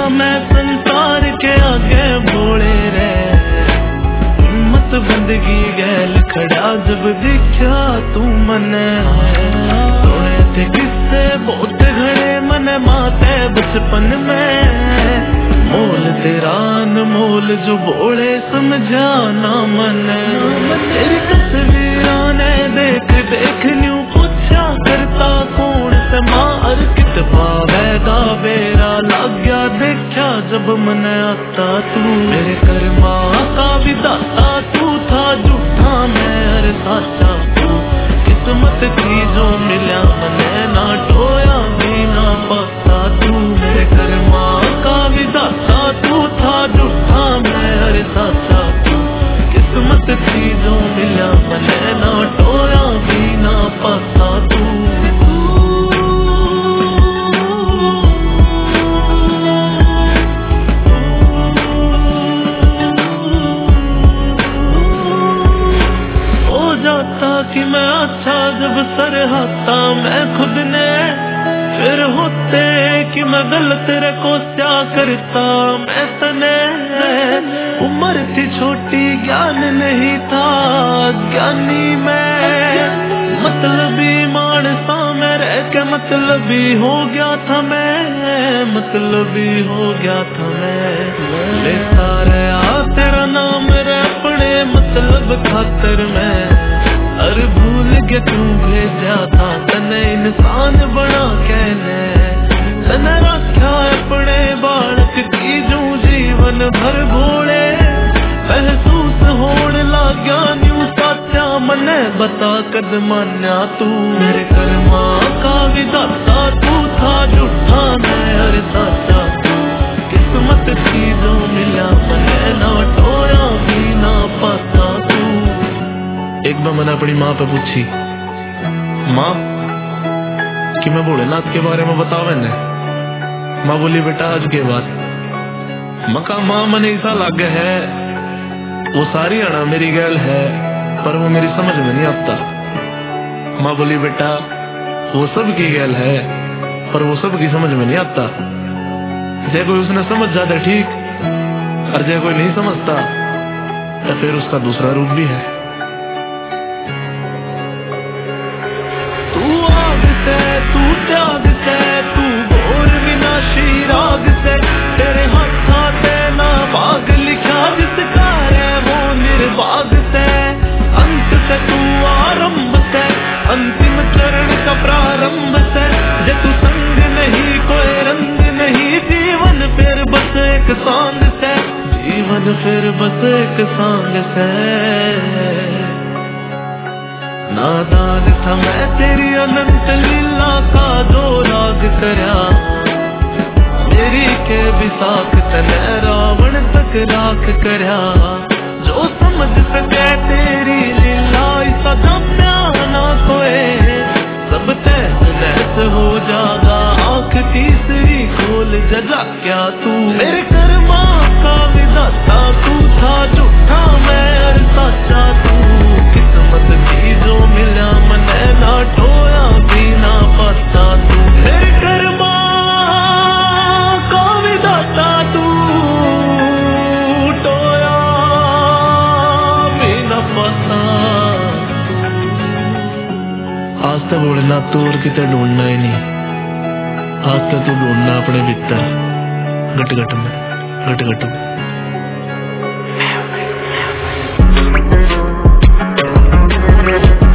मैं संसार के आगे बोले रे, हिम्मत बंदगी गैल खड़ा जब दिखा तू मने। सुने थे किस्से बहुत घड़े मने माते बचपन में, मोल तेरा अनमोल जो बोले समझा ना मने। तेरी तस्वीरां ने देख देख न्यू पूछा करता कौन से मार कित पावेगा बेरा लग गया देखा जब मन आता तू। मेरे कर्मा का विधाता तू था झूठा मैं हर साचा तू, किस्मत थी जो मिला मने ना टोया भी ना पाता तू। मेरे कर्मा का विधाता तू था झूठा मैं हर साचा तू, किस्मत थी जो मिला मने ना टोया भी ना पाता तू। कि मैं अच्छा जब सर हाथा मैं खुद ने, फिर होते कि मैं गलत रे को क्या करता मैं तने। उम्र थी छोटी ज्ञान नहीं था ज्ञानी मैं, मतलबी मानसा में रह के मतलबी हो गया था मैं, मतलबी हो गया था मैं। लेता रहा तेरा नाम रे अपने मतलब खातर मैं, अरे भूल के तू भेजा था तने इंसान बना कहने। तने रखा अपने बालक की जो जीवन भर भोले, महसूस होने लगा न्यू साचा मने बता कद मान्या तू। मेरे कर्मा का विधाता तू था झूठा मैं हर साचा तू, किस्मत थी जो मिला मने ना टोया भी ना पाता तू। एक बार मैंने अपनी माँ पे पूछी, माँ कि मैं भोलेनाथ के बारे में बतावे ने। माँ बोली बेटा आज के बाद। मका माँ मने ऐसा लागे है वो सारी आना मेरी गैल है पर वो मेरी समझ में नहीं आता। माँ बोली बेटा वो सब की गैल है पर वो सब की समझ में नहीं आता। जे कोई उसने समझ जाता ठीक, और जे कोई नहीं समझता तो फिर उसका दूसरा रूप भी है। तू आग से तू त्याग से तू घोर विनाशी राग से, तेरे हाथा से ना भाग लिखा जिसका है वो निर्भाग से। अंत से तू आरंभ से अंतिम चरण का प्रारंभ से, जे तू संग नहीं कोई रंग नहीं जीवन फिर बस एक सांग से, जीवन फिर बस एक सांग से। नादान था मैं तेरी अनंत लीला का जो राग करया, मेरी के विसाख तने रावण तक राख करया। जो समझ सके तेरी लीला ऐसा जम्या ना कोई, सब तहस नहस हो जागा आँख तीसरी खोल जजा क्या तू। मेरे कर्मा का विधाता तू था झूठा मैं हर साचा तू, किस्मत थी जो मिला मने ना टोया भी ना पाता तू। मेरे कर्मा का विधाता तू टोया भी ना पाता। आज तो बोलना तोड़ किते ढूंढना ही नहीं, आज तो तू ढूंढना अपने भीतर गट गट में, गट गट में। We'll be right back.